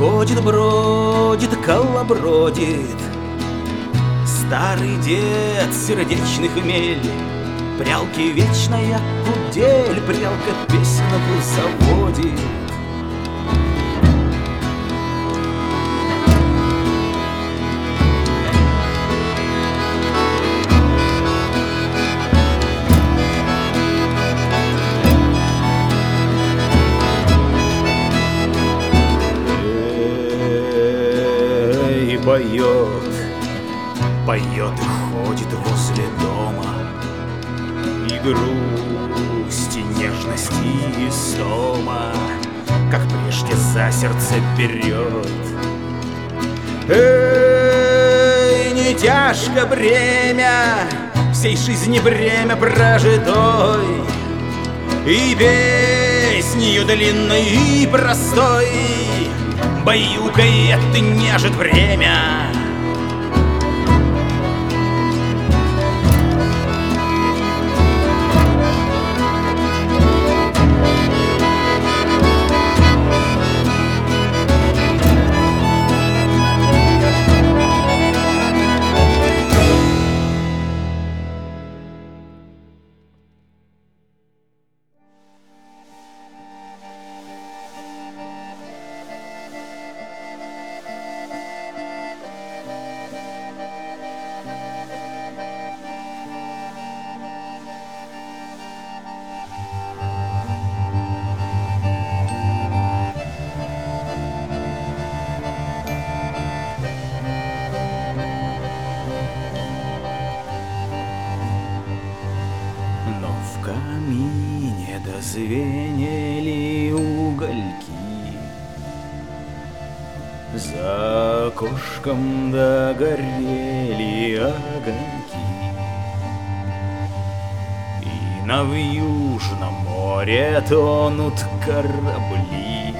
Ходит, бродит, колобродит старый дед сердечный хмель. Прялки вечная кудель, прялка песенок заводит. Поет, поет и ходит возле дома, и грусть, и нежность, и истома, как прежде за сердце берет. Эй, не тяжко бремя всей жизни, бремя прожитой, и песнью длинной и простой баюкает и нежит время. Звенели угольки, за окошком догорели огоньки, и на Южном море тонут корабли,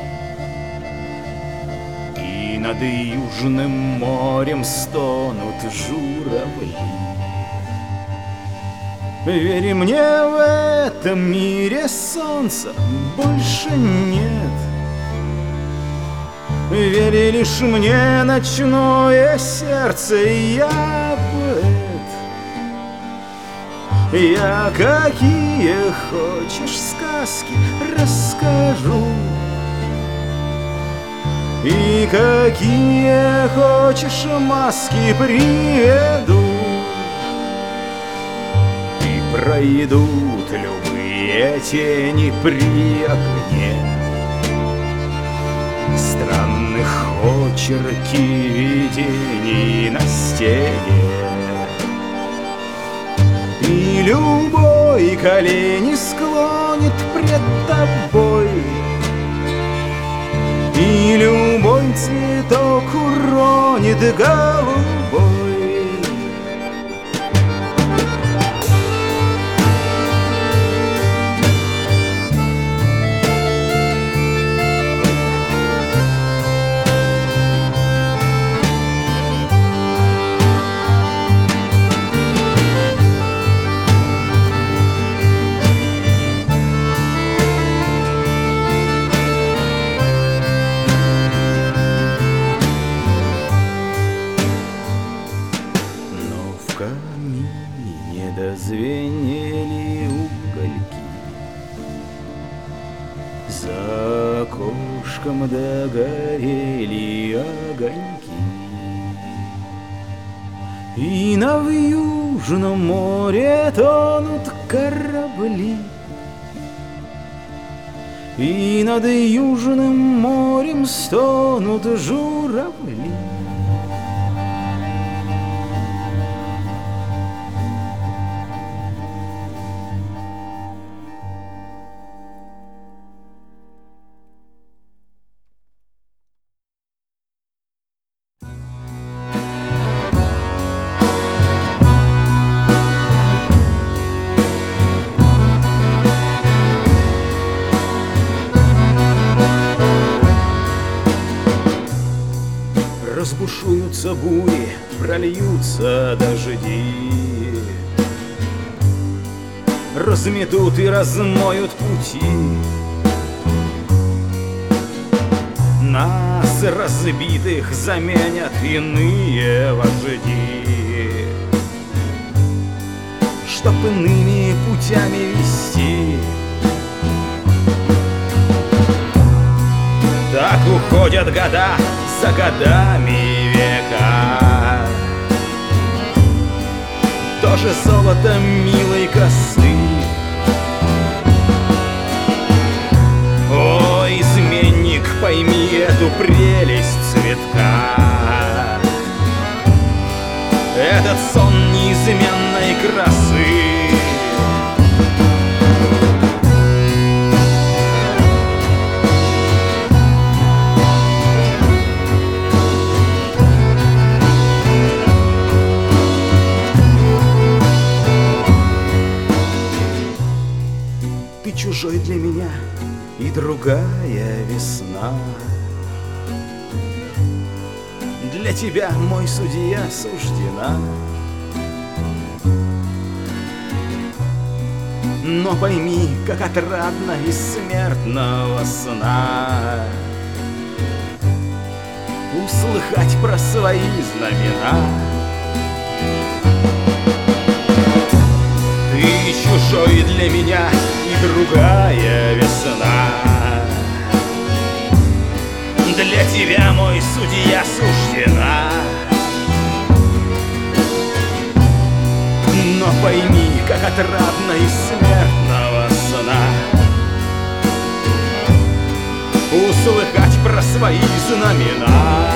и над Южным морем стонут журавли. Верь мне, в этом мире солнца больше нет. Верь лишь мне, ночное сердце, я поэт. Я какие хочешь сказки расскажу, и какие хочешь маски приведу. Пройдут любые тени при огне странных очерки видений на стене, и любой колени склонит пред тобой, и любой цветок уронит голубой. Звенели угольки, за окошком догорели огоньки, и на Южном море тонут корабли, и над Южным морем стонут журавли. Разбушуются бури, прольются дожди, разметут и размоют пути. Нас разбитых заменят иные вожди, чтоб иными путями вести. Так уходят года за годами века, тоже золото милой косы. О, изменник, пойми эту прелесть цветка, этот сон неизменной красы. Ты чужой для меня, и другая весна. Для тебя, мой судья, суждена. Но пойми, как отрадно из смертного сна услыхать про свои знамена. Ты чужой для меня, и другая весна. Для тебя, мой судья, суждена. Но пойми, как отрадно из смертного сна услыхать про свои знамена.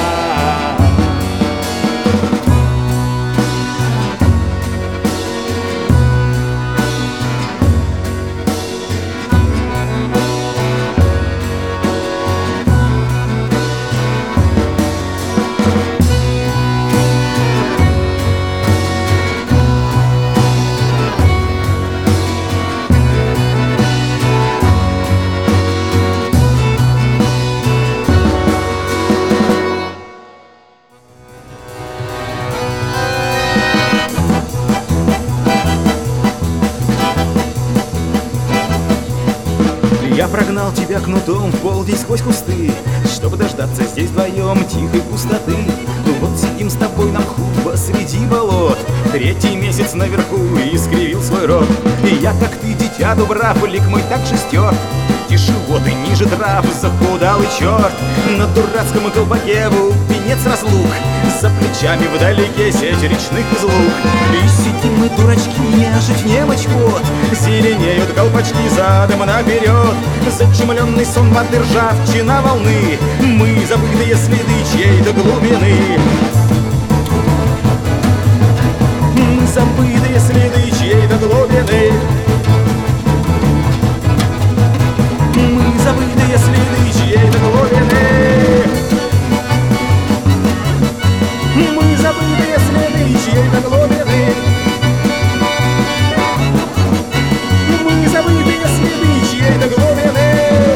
Я прогнал тебя кнутом в полдень сквозь кусты, чтобы дождаться здесь вдвоем тихой пустоты. Вот сидим с тобой на мху посреди болот, третий месяц наверху и искривил свой рот. И я, как ты, дитя дубрав, лик мой так же стерт. Тише воды, ниже трав, захудалый черт. На дурацком колпаке пенец разлук, за плечами вдалеке сеть речных излук. И сидим мы, дурачки, нежить немочь вот, зеленеют колпачки задом наперед. Зачумленный сон воды, ржавчина волны, мы забытые следы чьей-то глубины. Мы забытые следы чьей-то глубины. Мы забытые следы чьей-то глубины. Мы забытые следы чьей-то глубины. Мы забытые следы чьей-то глубины.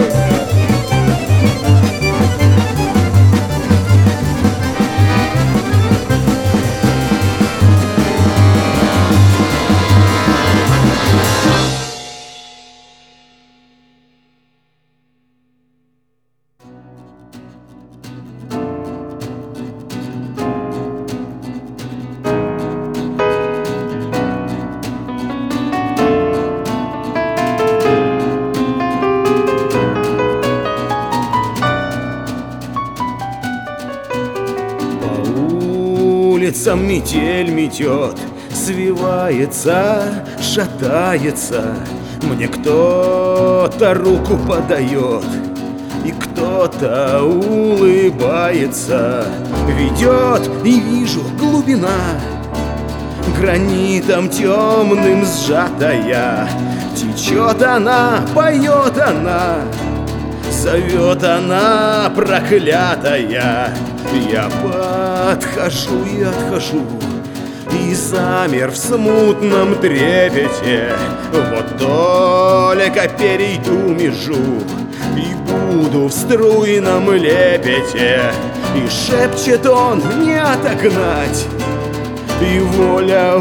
Улицам метель метет, свивается, шатается. Мне кто-то руку подает, и кто-то улыбается. Ведет, и вижу, глубина гранитом темным сжатая. Течет она, поет она, зовет она, проклятая. Я подхожу и отхожу, и замер в смутном трепете. Вот только перейду межу, и буду в струйном лепете. И шепчет он не отогнать, и воля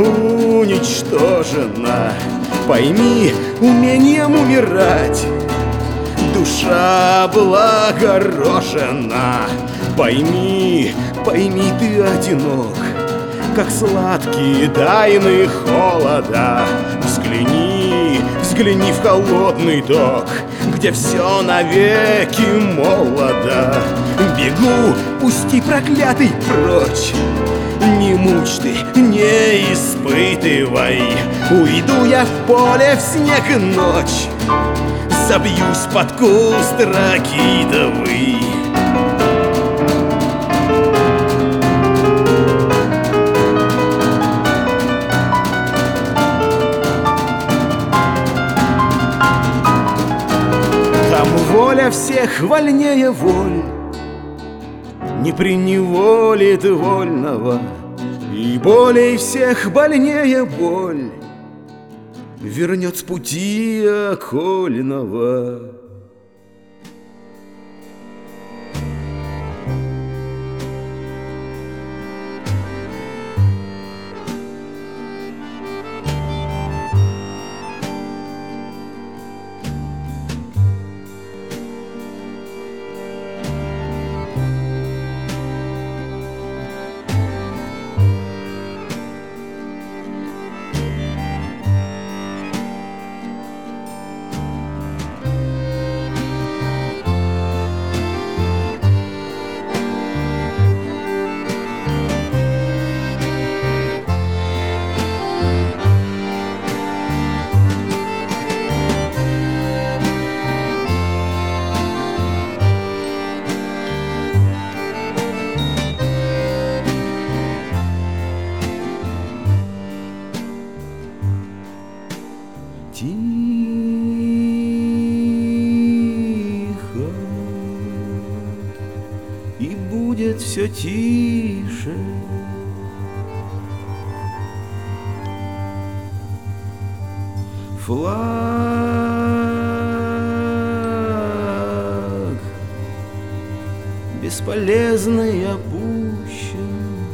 уничтожена. Пойми, умением умирать душа благорожена. Пойми, пойми, ты одинок, как сладкие тайны холода. Взгляни, взгляни в холодный ток, где все навеки молодо. Бегу, пусти, проклятый, прочь. Не мучь ты, не испытывай. Уйду я в поле в снег и ночь, забьюсь под куст ракитовый. Там воля всех вольнее воль, не приневолит вольного, и болей всех больнее боль вернет с пути окольного. Тихо, и будет все тише. Флаг бесполезный опущен.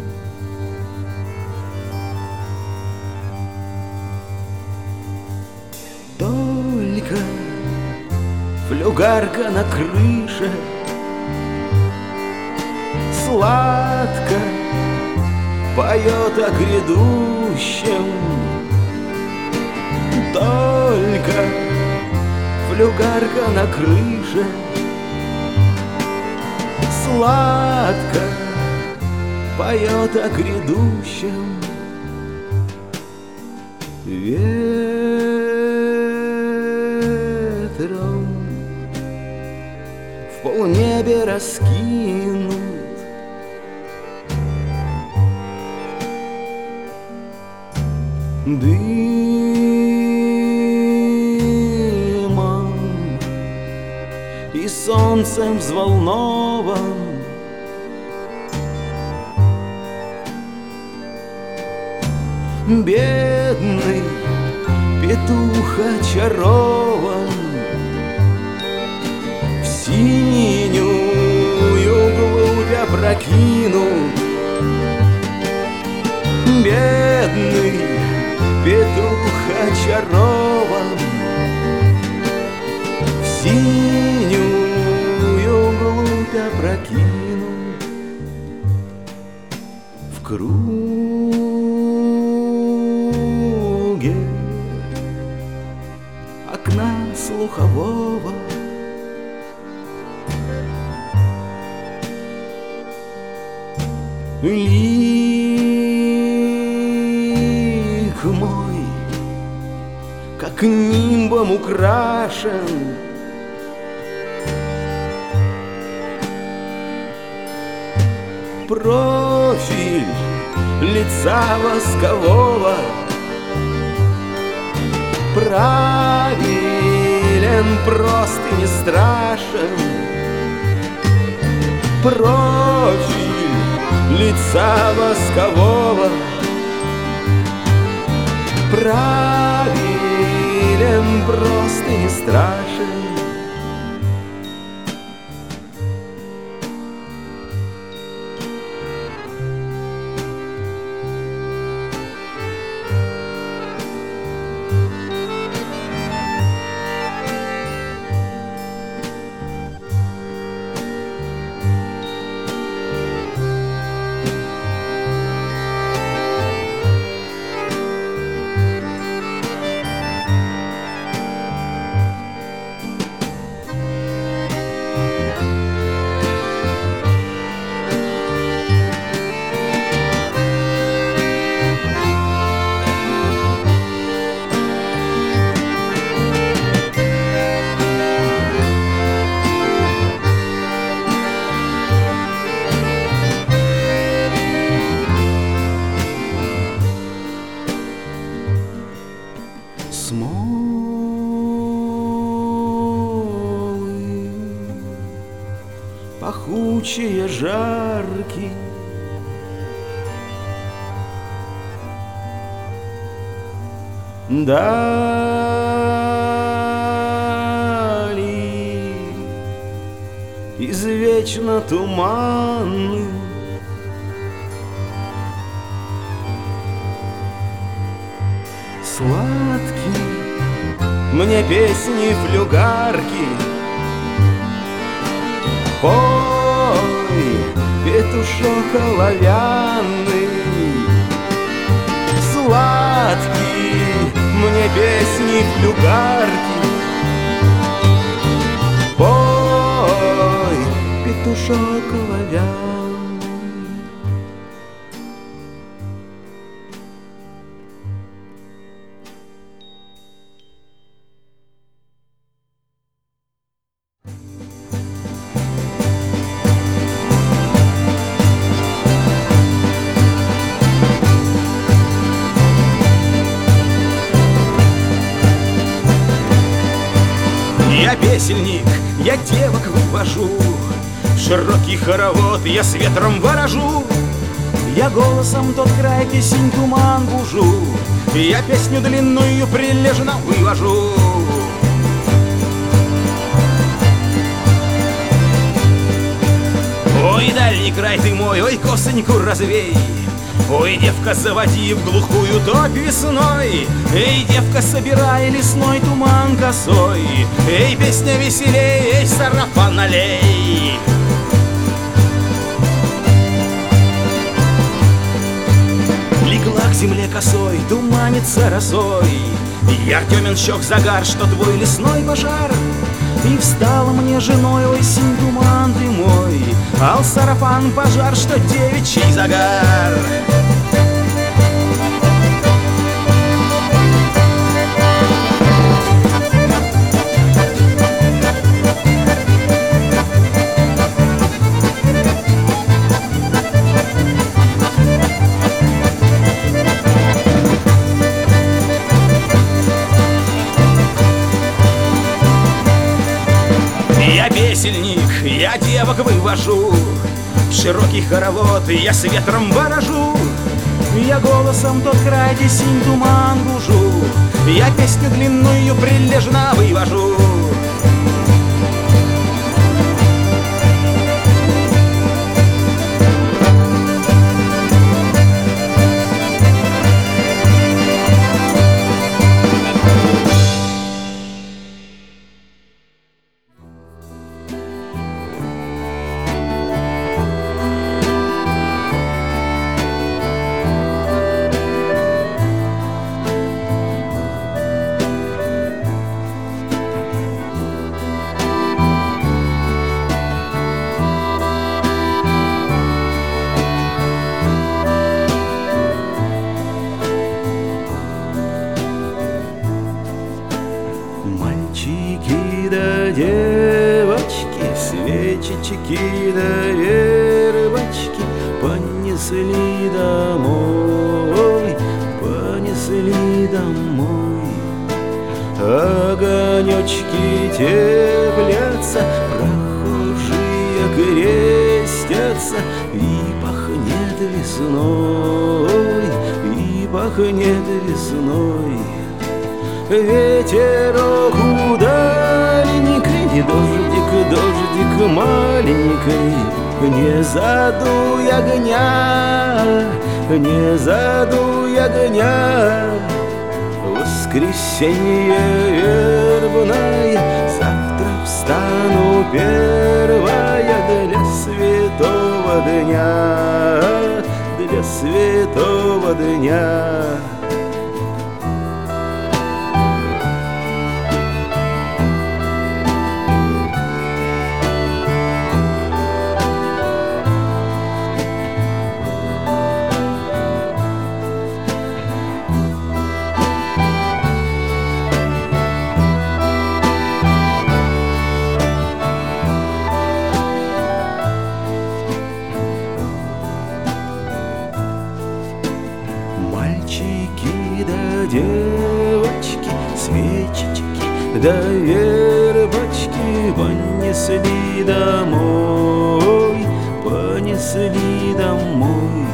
Только флюгарка на крыше сладко поет о грядущем. Только флюгарка на крыше сладко поет о грядущем. Ветром в полнебе раскинут дымом и солнцем взволнован. Бедный петух очарован, в синюю глубь опрокинут. Бедный петух очарован, в синюю глубь опрокинут. В круге окна слухового лик мой, как нимбом украшен. Профиль лица воскового правилен, прост и не страшен. Профиль лица воскового правилен, прост и не страшен. Смолы пахучие жарки, дали извечно туманны, сладкие мне песни флюгарки. Пой, петушок оловянный, сладкие мне песни флюгарки. Пой, петушок оловянный. Я песельник, я девок вывожу, в широкий хоровод я с ветром ворожу. Я голосом тот край песень туман бужу, я песню длинную прилежно вывожу. Ой, дальний край ты мой, ой, косоньку развей. Ой, девка, заводи в глухую топь весной. Эй, девка, собирай лесной туман косой. Эй, песня веселей, эй, сарафан налей. Легла к земле косой, туманится росой. Я темен щек загар, что твой лесной пожар. И встала мне женой осень туман ты мой, ал сарафан пожар, что девичий загар. Я песельник, я девок вывожу, в широкий хоровод я с ветром ворожу. Я голосом тот край, где синь туман бужу, я песню длинную прилежно вывожу. Мальчики да девочки, свечечки да вербочки понесли домой, понесли домой. Огонечки теплятся, прохожие крестятся, и пахнет весной, и пахнет весной. Ветерок удаленький, дождик, дождик маленький, не задуй огня, не задуй огня. Воскресенье вербное, завтра встану первая для святого дня, для святого дня. Да вербочки понесли домой, понесли домой.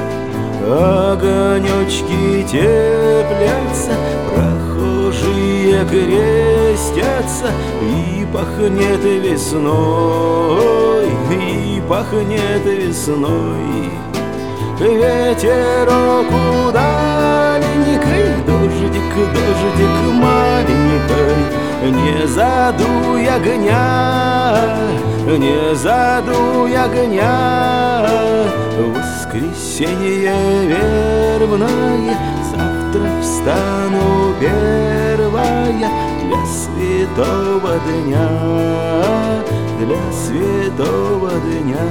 Огонечки теплятся, прохожие крестятся, и пахнет весной, и пахнет весной. Ветерок удаленький, дождик, дождик маленький, не задуй огня, не задуй огня. Воскресенье вербное, завтра встану первая для святого дня, для святого дня.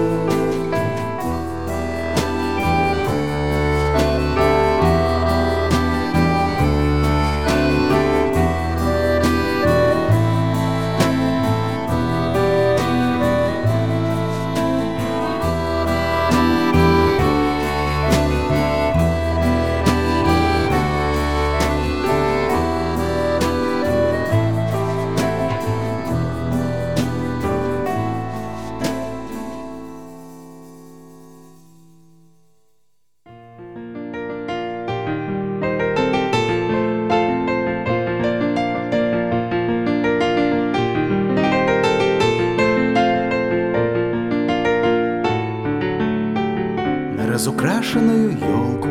Разукрашенную елку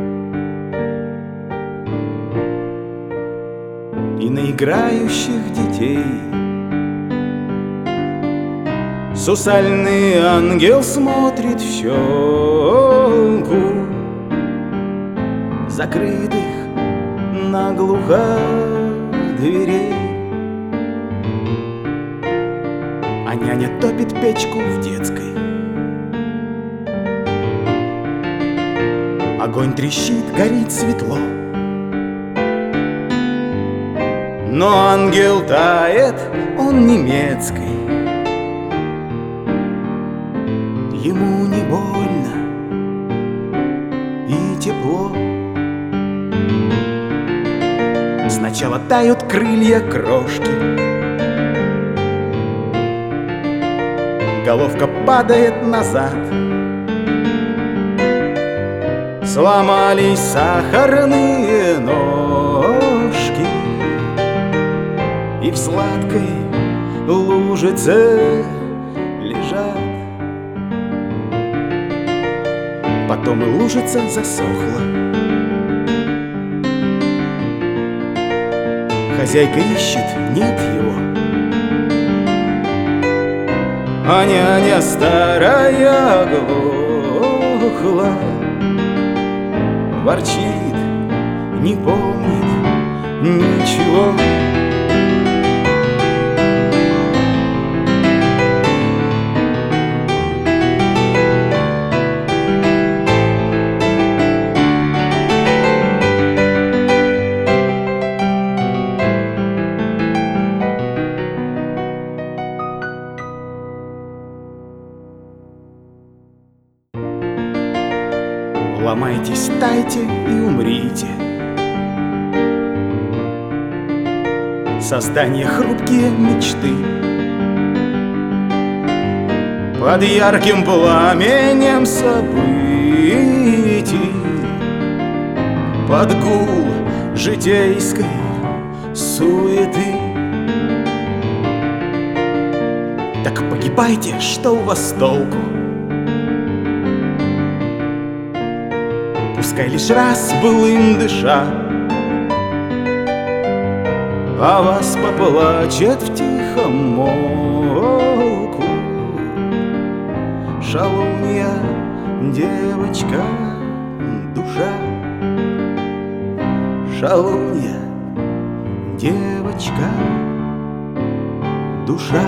и на играющих детей. Сусальный ангел смотрит в щелку закрытых наглухо дверей. А няня топит печку в детской. Огонь трещит, горит светло. Но ангел тает, он немецкий. Ему не больно и тепло. Сначала тают крылья крошки, головка падает назад. Сломались сахарные ножки, и в сладкой лужице лежат. Потом и лужица засохла. Хозяйка ищет, нет его. А няня старая оглохла. Ворчит, не помнит ничего. Ломайтесь, тайте и умрите. Создание хрупкие мечты. Под ярким пламенем событий, под гул житейской суеты. Так погибайте, что у вас толку? Пускай лишь раз былым дыша, о вас поплачет в тихом молку шалунья девочка душа. Шалунья девочка душа.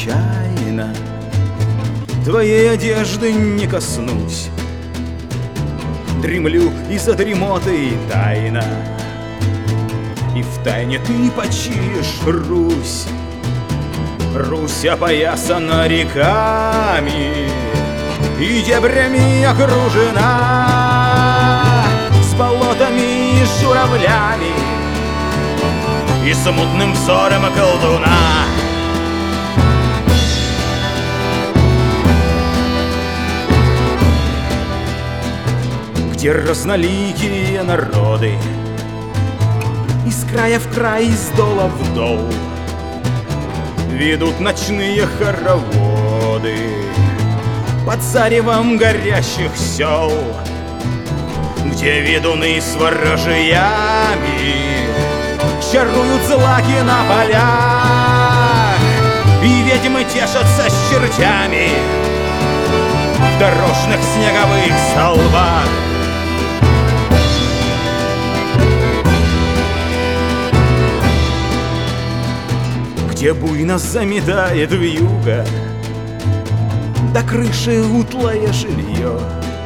случайно, твоей одежды не коснусь. Дремлю и за дремотой тайно, и втайне ты почиешь Русь. Русь опоясана реками и дебрями окружена, с болотами и журавлями и смутным взором колдуна. Где разноликие народы из края в край, из дола в дол ведут ночные хороводы под заревом горящих сел, где ведуны с ворожьями чаруют злаки на полях, и ведьмы тешатся с чертями в дорожных снеговых столбах. Где буйно заметает вьюга до крыши утлое жилье,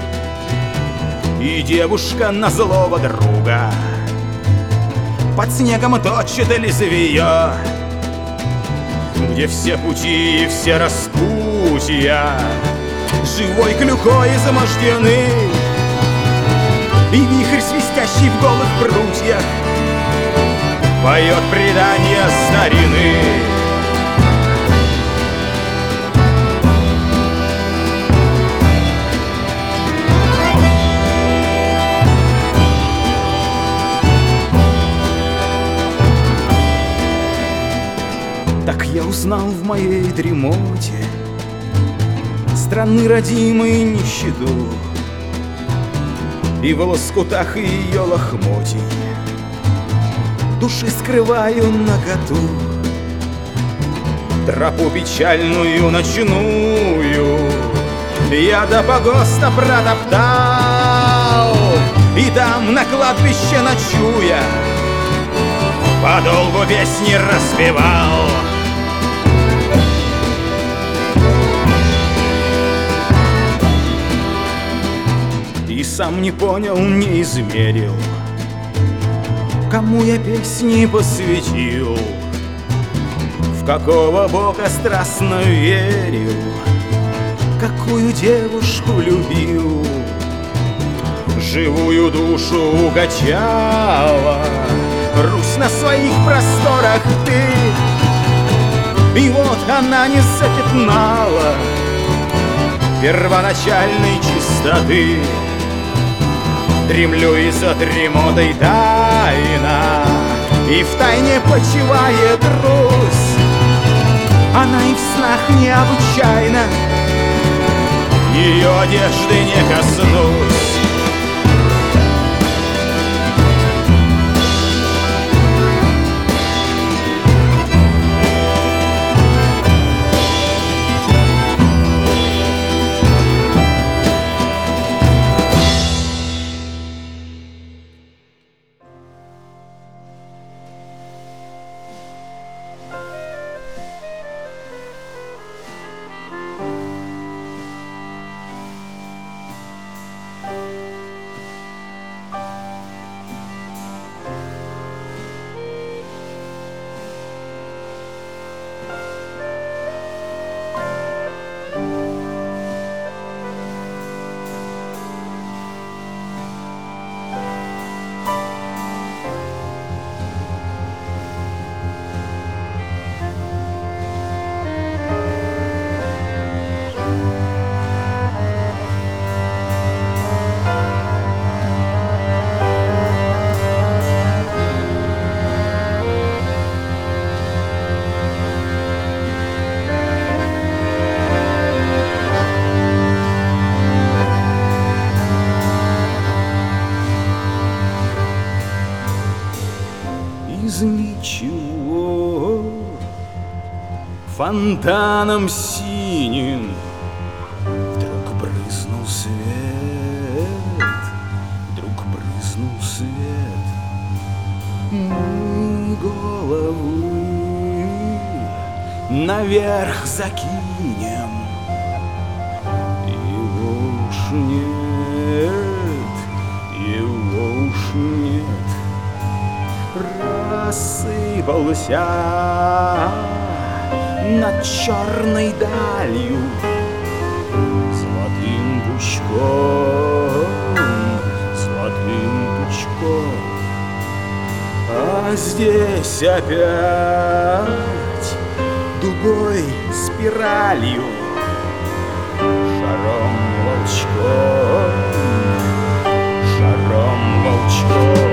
и девушка на злого друга под снегом точит лезвие, где все пути и все распутья живой клюкой измождены, и вихрь, свистящий в голых прутьях, поет предание старины. Так я узнал в моей дремоте страны родимой нищету, и в лоскутах ее лохмотий души скрываю наготу. Тропу печальную ночную я до погоста протоптал, и там на кладбище ночуя подолгу песни распевал. И сам не понял, не измерил, кому я песни посвятил, в какого бога страстно верил, какую девушку любил. Живую душу укачала Русь на своих просторах ты, и вот она не запятнала первоначальной чистоты. Дремлю и за дремотой тайна, и втайне почивает Русь. Она и в снах необычайна, ее одежды не коснусь. Из ничего фонтаном синим вдруг брызнул свет, вдруг брызнул свет. Мы головы наверх закинем. Его уж нет, его уж нет. Рассыпался над черной далью золотым пучком, золотым пучком. А здесь опять дугой спиралью, шаром волчком, шаром волчком.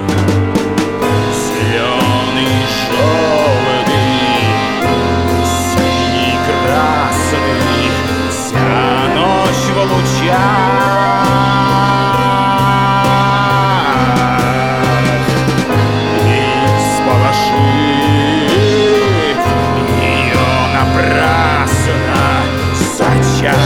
Зеленый, желтый, синий, красный, вся ночь в лучах. И всполошит ее напрасно зачах.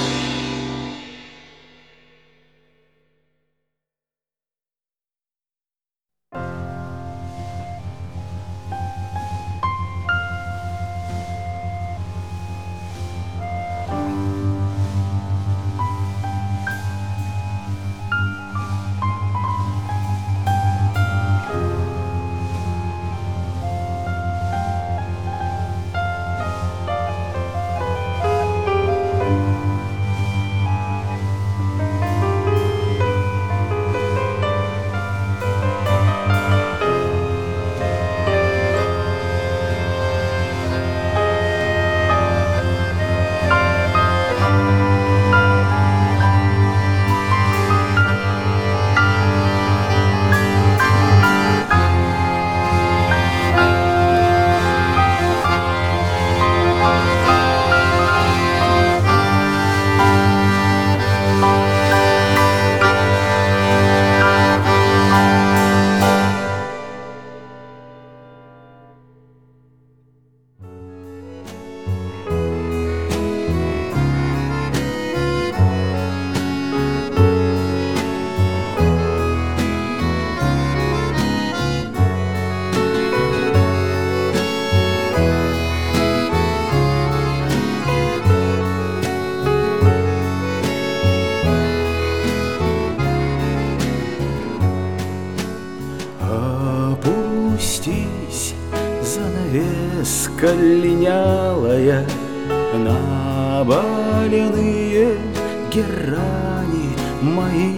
Опустись, занавеска линялая, на больные герани мои.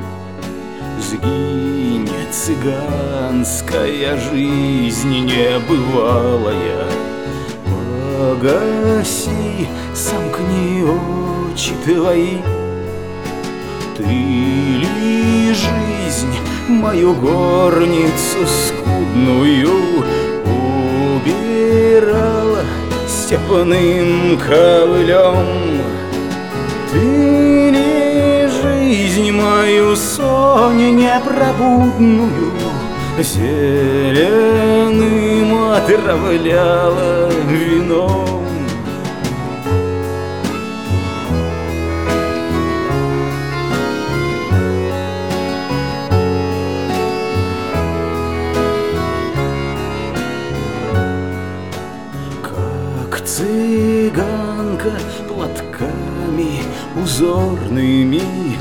Сгинь, цыганская жизнь небывалая, погаси, сомкни очи твои. Ты ли жизнь мою горницу скудную убирала степным ковылем? Ты ли жизнь мою сонь непробудную зеленым отравляла вином? Цыганка платками узорными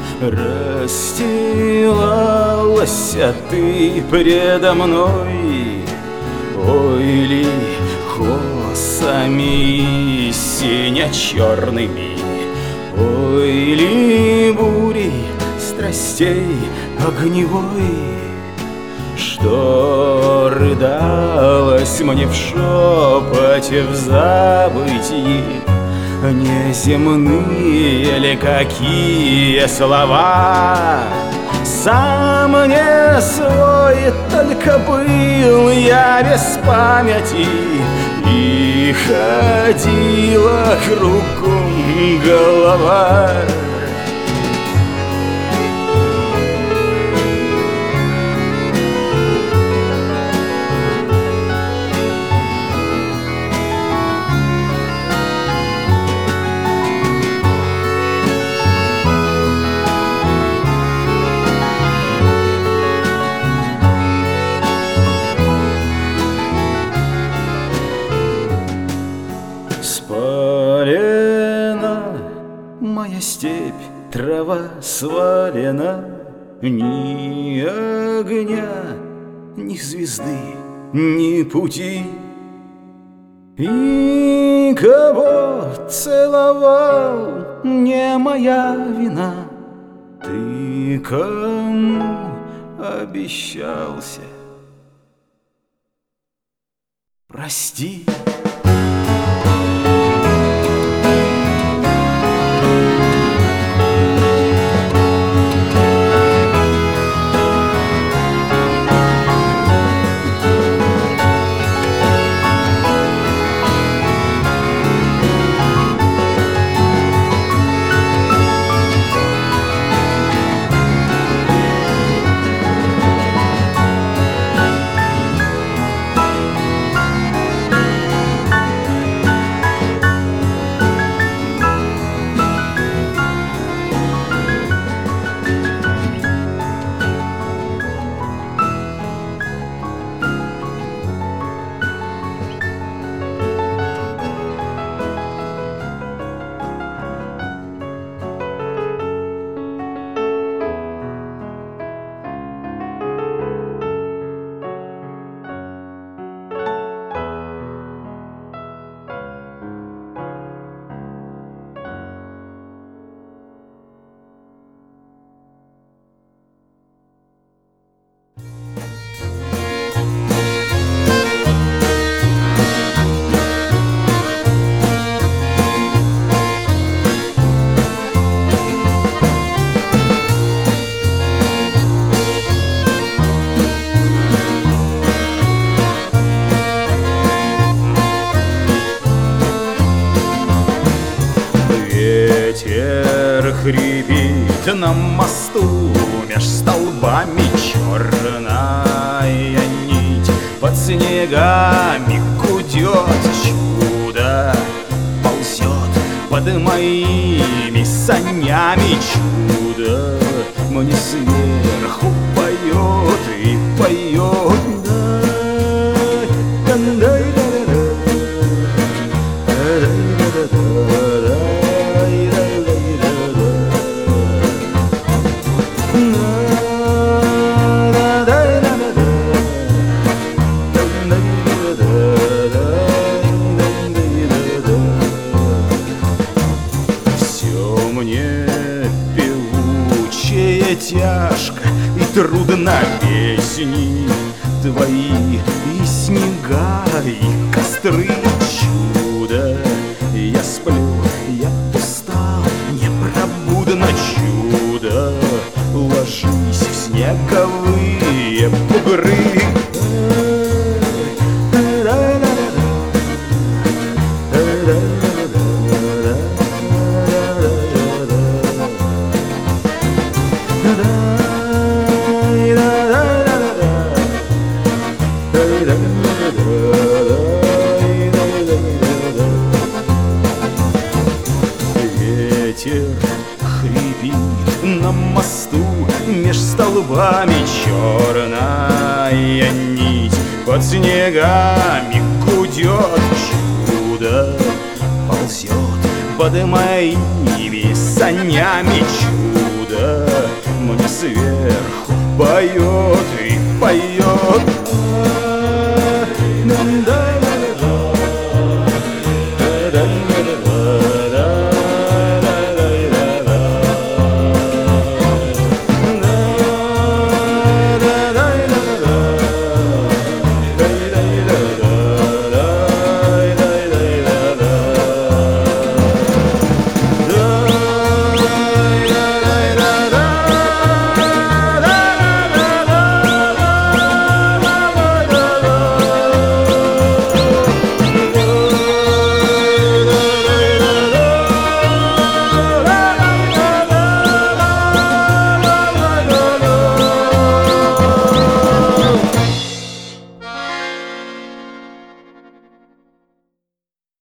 расстилалась, а ты предо мной. Ой ли косами сине-черными, ой ли бурей страстей огневой, что рыдалось мне в шепоте в забытии. Неземные ли какие слова? Сам не свой, только был я без памяти, и ходила кругом голова. дерево свалено, ни огня, ни звезды, ни пути. И кого целовал, не моя вина. Ты кому обещался? Прости. Ветер хрипит на мосту, меж столбами черная нить. Под снегами гудет чудо, ползет под моими санями чудо. Мне сверху поет и поет. Тяжко и трудно песни твои, и снега, и костры чудо. Я сплю, я устал, непробудно чудо. Ложись в снеговые бугры. Ветер хрипит на мосту, меж столбами черная нить. Под снегами гудет чудо, ползет под моими санями чудо. Мне сверху поет и поет.